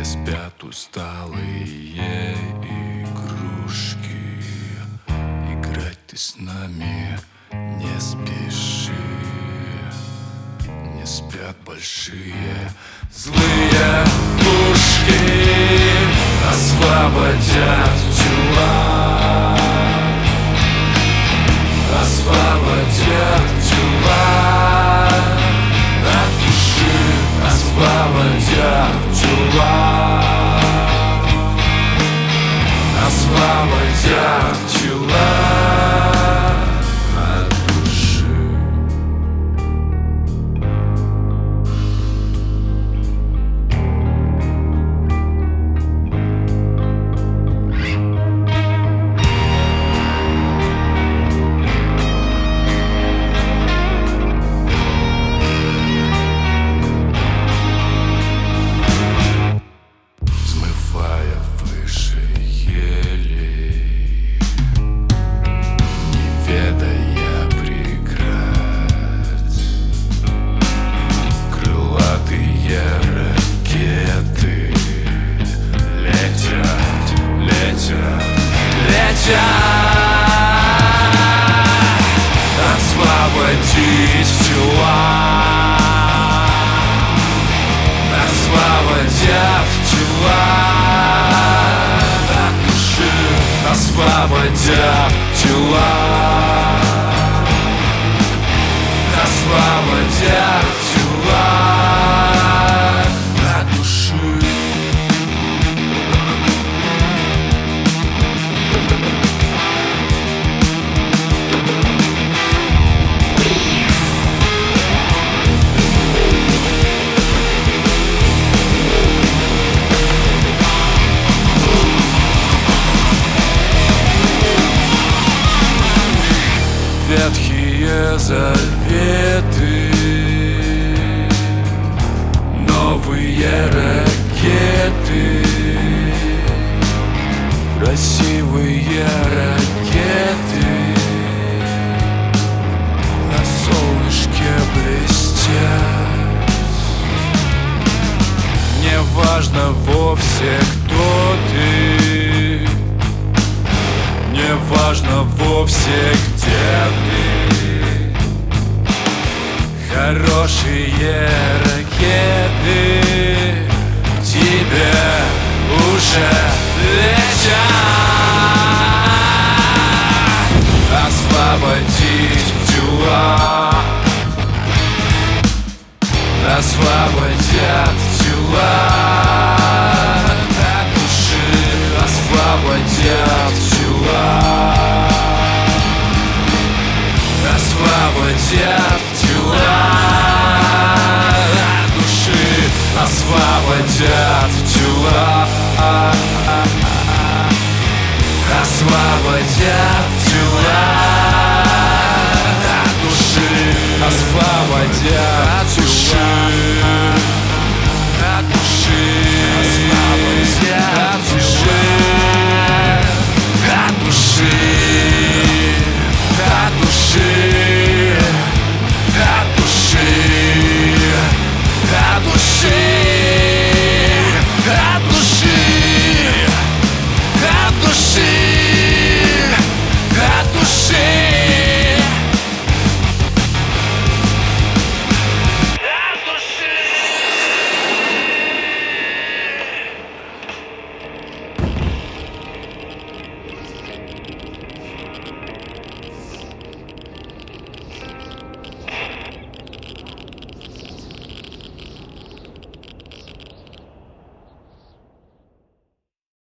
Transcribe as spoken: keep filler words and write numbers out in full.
Не спят усталые игрушки, играть ты с нами не спеши. Не спят большие злые пушки, освободят тела, освободят тела от души, освободят тела, освободят тела от души. Взмывая выше елей, не ведая преград, крылатые ракеты летят, летят, летят, освободить тела, освободят тела от души, освободят тела, освободят тела от души. Ветхие заветы, новые ракеты, красивые ракеты на солнышке блестят. Неважно вовсе, кто ты, неважно вовсе, где ты. Хорошие ракеты к тебе уже летят, освободить тела, освободят тела от души, освободят тела, освободят тела от души, освободят тела, освободят тела от души, освободят тела.